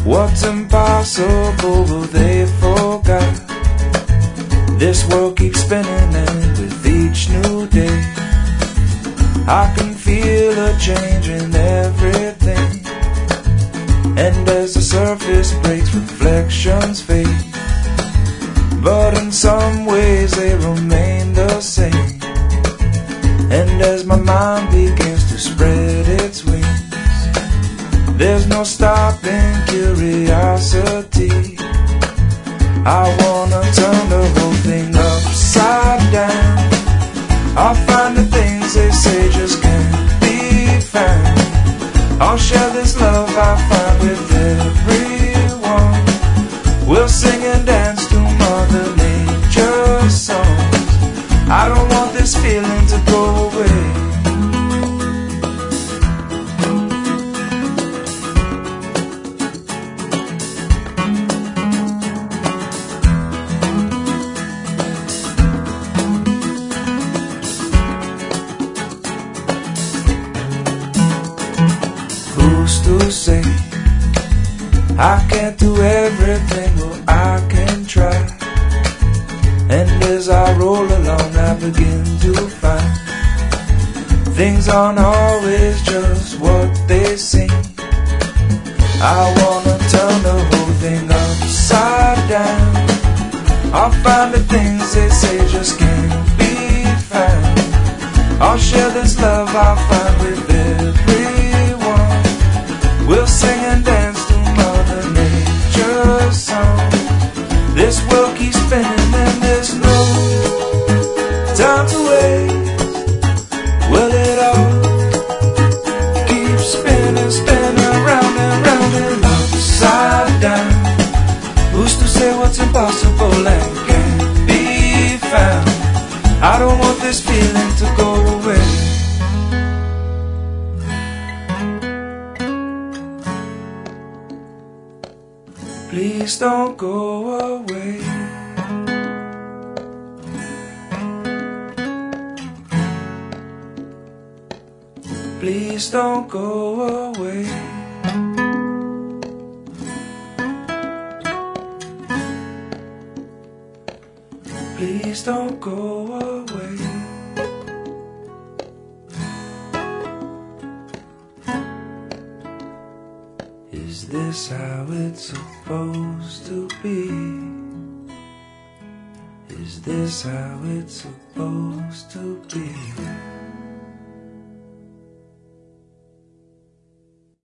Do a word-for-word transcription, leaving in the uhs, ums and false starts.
What's impossible, well, they forgot. This world keeps spinning, and with each new day I can feel a change in everything. And as the surface breaks, reflections fade, but in some ways they remain the same. And as my mind begins to spread its wings, there's no stopping curiosity. I wanna turn the whole thing upside down. I'll find the things they say just can't be found. I'll share this love I find with everyone. We'll sing and dance to Mother Nature's songs. I don't want this feeling to go away. Who's to say I can't do everything? Well, I can try. And as I roll along, I begin to find things aren't always just what they seem. I wanna turn the whole thing upside down. I'll find the things they say just can't be found. I'll share this love I find with everyone. We'll sing and dance to Mother Nature's song. This world keeps spinning and there's no time to waste. Well, it all keeps spinning, spinning round and round and upside down. Who's to say what's impossible and can't be found? I don't want this feeling to go away. Please don't go away. Please don't go away. Please don't go away. Is this how it's supposed to be? Is this how it's supposed to be?